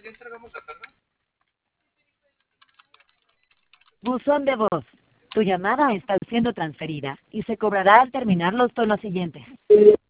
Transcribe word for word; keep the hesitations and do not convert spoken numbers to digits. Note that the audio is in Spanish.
Buzón de voz. Tu llamada está siendo transferida y se cobrará al terminar los tonos siguientes.